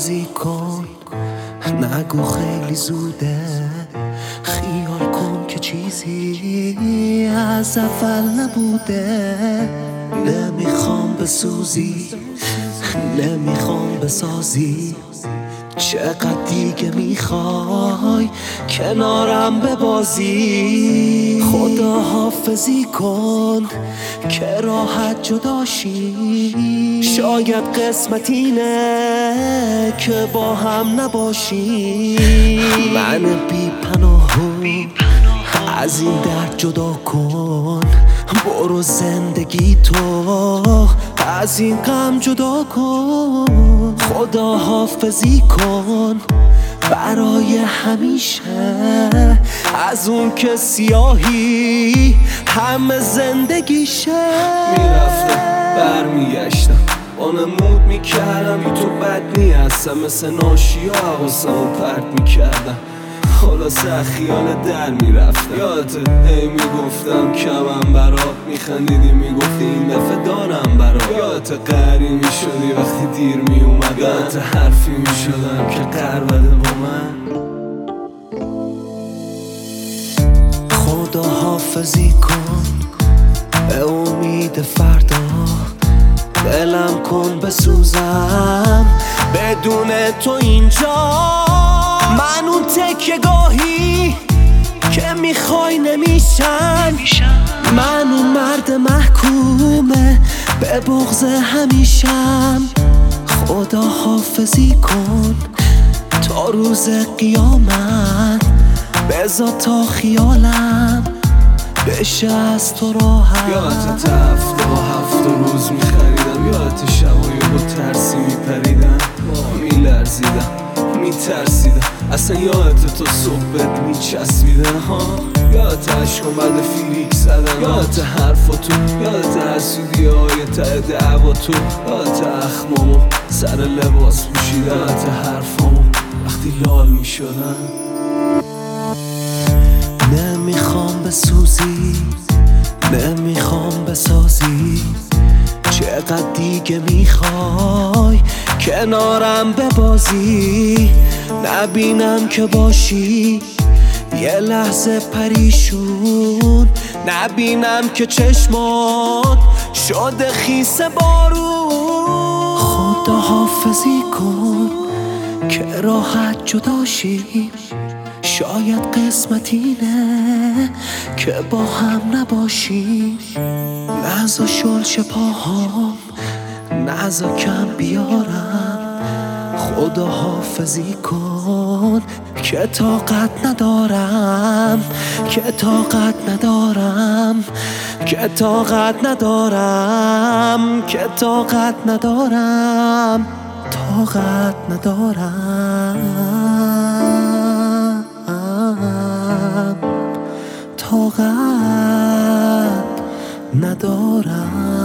خداحافظی کن، نگو خیلی زوده، خیال کن که چیزی از اول نبوده. نمیخوام بسوزی، نمیخوام بسازی، چقدر دیگه میخوای کنارم ببازی. خداحافظی کن که راحت جداشی، شاید قسمت اینه که با هم نباشی. من بی پناهو از این درد جدا کن، برو زندگی تو از این غم جدا کن. خداحافظی کن برای همیشه از اون که سیاهی همه زندگیشه. میرفتم برمیگشتم با نمود میکردم بی تو بد نیستم، مثل ناشی ها حواسمو پرت میکردم، خلاصه خیال در میرفتم. یادت هی میگفتم کمم برات، میخندیدی میگفتی این دفعه دارم برات. یادت قهری میشدی وقتی دیر میومد، یادت حرفی میشدم که قربده با من. خداحافظی کن به امید فردا، دلم کن بسوزم بدون تو اینجا. من اون تکیه گاهی که میخوای نمیشم، من اون مرد محکومه به بغض همیشم. خداحافظی کن تا روز قیامت، بذار تا خیالم بشه از تو راحت. یادت هفته با هفته روز میخریدم، یادت شبایی با ترسی میپریدم، میلرزیدم میترسیدم، اصلا یادت تو صحبت میچسبیدم ها. یادت عشقم بعد فیلیک زدن، یادت حرفاتو، یادت حسودی های ته دعواتو، یادت اخمامو سر لباس پوشیدم، یادت حرفامو وقتی لال میشدن. نمیخوام بسوزی، نمیخوام بسازی، چقدر دیگه میخوای کنارم ببازی. نبینم که باشی یه لحظه پریشون، نبینم که چشمات شده خیس بارون. خداحافظی کن که راحت جداشی، شاید قسمت اینه که با هم نباشی. نزا شلش پاهام، نزا کم بیارم. خداحافظی کن که طاقت ندارم، که طاقت ندارم، که طاقت ندارم، که طاقت ندارم، طاقت ندارم، طاقت ندارم.